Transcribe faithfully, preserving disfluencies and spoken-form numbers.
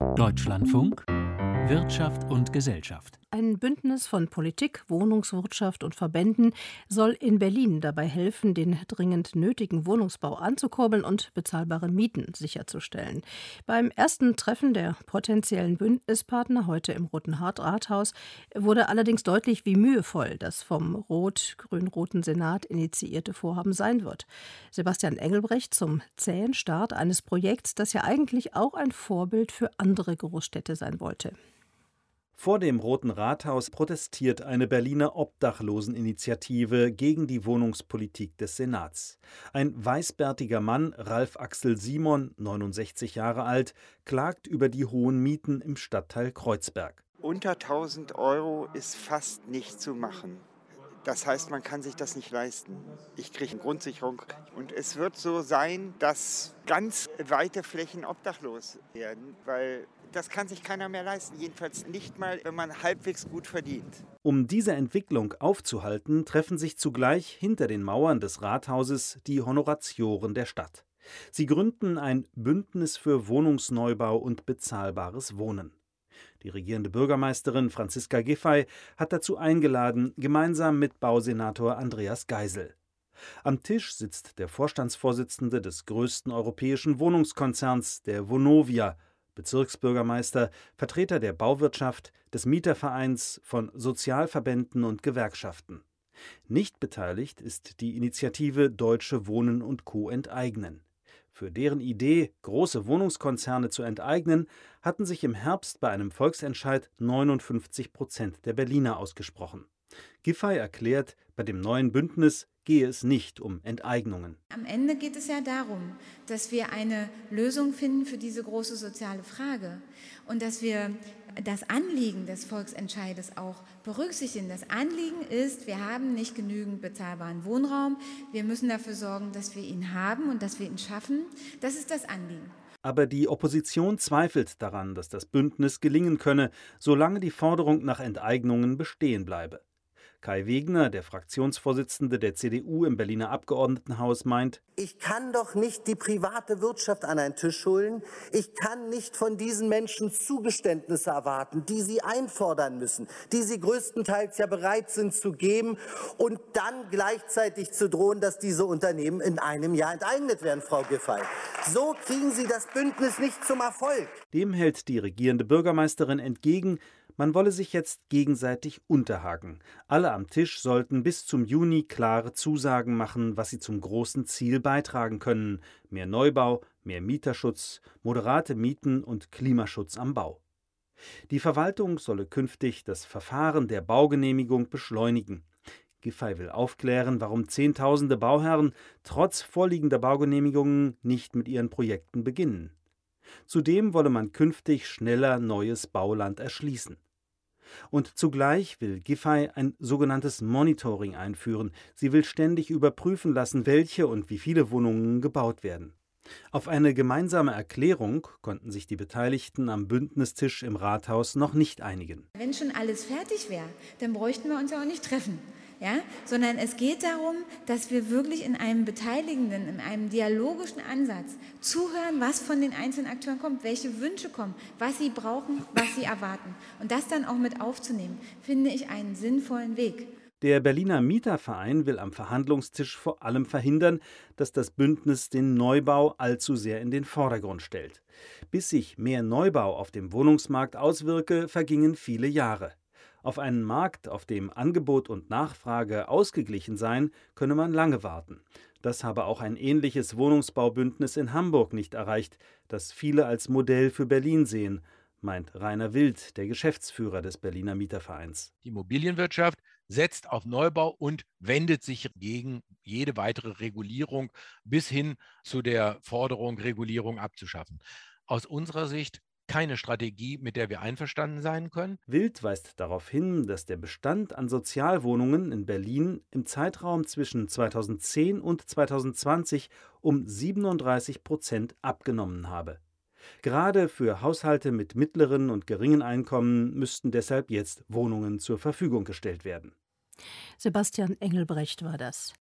Deutschlandfunk Wirtschaft und Gesellschaft. Ein Bündnis von Politik, Wohnungswirtschaft und Verbänden soll in Berlin dabei helfen, den dringend nötigen Wohnungsbau anzukurbeln und bezahlbare Mieten sicherzustellen. Beim ersten Treffen der potenziellen Bündnispartner heute im Roten Rathaus wurde allerdings deutlich, wie mühevoll das vom rot-grün-roten Senat initiierte Vorhaben sein wird. Sebastian Engelbrecht zum zähen Start eines Projekts, das ja eigentlich auch ein Vorbild für andere Großstädte sein wollte. Vor dem Roten Rathaus protestiert eine Berliner Obdachloseninitiative gegen die Wohnungspolitik des Senats. Ein weißbärtiger Mann, Ralf Axel Simon, neunundsechzig Jahre alt, klagt über die hohen Mieten im Stadtteil Kreuzberg. Unter tausend Euro ist fast nicht zu machen. Das heißt, man kann sich das nicht leisten. Ich kriege eine Grundsicherung und es wird so sein, dass ganz weite Flächen obdachlos werden, weil das kann sich keiner mehr leisten, jedenfalls nicht mal, wenn man halbwegs gut verdient. Um diese Entwicklung aufzuhalten, treffen sich zugleich hinter den Mauern des Rathauses die Honoratioren der Stadt. Sie gründen ein Bündnis für Wohnungsneubau und bezahlbares Wohnen. Die regierende Bürgermeisterin Franziska Giffey hat dazu eingeladen, gemeinsam mit Bausenator Andreas Geisel. Am Tisch sitzt der Vorstandsvorsitzende des größten europäischen Wohnungskonzerns, der Vonovia, Bezirksbürgermeister, Vertreter der Bauwirtschaft, des Mietervereins, von Sozialverbänden und Gewerkschaften. Nicht beteiligt ist die Initiative Deutsche Wohnen und Co. enteignen. Für deren Idee, große Wohnungskonzerne zu enteignen, hatten sich im Herbst bei einem Volksentscheid neunundfünfzig Prozent der Berliner ausgesprochen. Giffey erklärt, bei dem neuen Bündnis gehe es nicht um Enteignungen. Am Ende geht es ja darum, dass wir eine Lösung finden für diese große soziale Frage und dass wir das Anliegen des Volksentscheides auch berücksichtigen. Das Anliegen ist, wir haben nicht genügend bezahlbaren Wohnraum. Wir müssen dafür sorgen, dass wir ihn haben und dass wir ihn schaffen. Das ist das Anliegen. Aber die Opposition zweifelt daran, dass das Bündnis gelingen könne, solange die Forderung nach Enteignungen bestehen bleibe. Kai Wegner, der Fraktionsvorsitzende der C D U im Berliner Abgeordnetenhaus, meint: Ich kann doch nicht die private Wirtschaft an einen Tisch holen. Ich kann nicht von diesen Menschen Zugeständnisse erwarten, die sie einfordern müssen, die sie größtenteils ja bereit sind zu geben und dann gleichzeitig zu drohen, dass diese Unternehmen in einem Jahr enteignet werden, Frau Giffey. So kriegen Sie das Bündnis nicht zum Erfolg. Dem hält die regierende Bürgermeisterin entgegen, man wolle sich jetzt gegenseitig unterhaken. Alle am Tisch sollten bis zum Juni klare Zusagen machen, was sie zum großen Ziel beitragen können: mehr Neubau, mehr Mieterschutz, moderate Mieten und Klimaschutz am Bau. Die Verwaltung solle künftig das Verfahren der Baugenehmigung beschleunigen. Giffey will aufklären, warum Zehntausende Bauherren trotz vorliegender Baugenehmigungen nicht mit ihren Projekten beginnen. Zudem wolle man künftig schneller neues Bauland erschließen. Und zugleich will Giffey ein sogenanntes Monitoring einführen. Sie will ständig überprüfen lassen, welche und wie viele Wohnungen gebaut werden. Auf eine gemeinsame Erklärung konnten sich die Beteiligten am Bündnistisch im Rathaus noch nicht einigen. Wenn schon alles fertig wäre, dann bräuchten wir uns ja auch nicht treffen. Ja? Sondern es geht darum, dass wir wirklich in einem beteiligenden, in einem dialogischen Ansatz zuhören, was von den einzelnen Akteuren kommt, welche Wünsche kommen, was sie brauchen, was sie erwarten. Und das dann auch mit aufzunehmen, finde ich einen sinnvollen Weg. Der Berliner Mieterverein will am Verhandlungstisch vor allem verhindern, dass das Bündnis den Neubau allzu sehr in den Vordergrund stellt. Bis sich mehr Neubau auf dem Wohnungsmarkt auswirke, vergingen viele Jahre. Auf einen Markt, auf dem Angebot und Nachfrage ausgeglichen seien, könne man lange warten. Das habe auch ein ähnliches Wohnungsbaubündnis in Hamburg nicht erreicht, das viele als Modell für Berlin sehen, meint Rainer Wild, der Geschäftsführer des Berliner Mietervereins. Die Immobilienwirtschaft setzt auf Neubau und wendet sich gegen jede weitere Regulierung bis hin zu der Forderung, Regulierung abzuschaffen. Aus unserer Sicht keine Strategie, mit der wir einverstanden sein können. Wild weist darauf hin, dass der Bestand an Sozialwohnungen in Berlin im Zeitraum zwischen zweitausendzehn und zweitausendzwanzig um siebenunddreißig Prozent abgenommen habe. Gerade für Haushalte mit mittleren und geringen Einkommen müssten deshalb jetzt Wohnungen zur Verfügung gestellt werden. Sebastian Engelbrecht war das.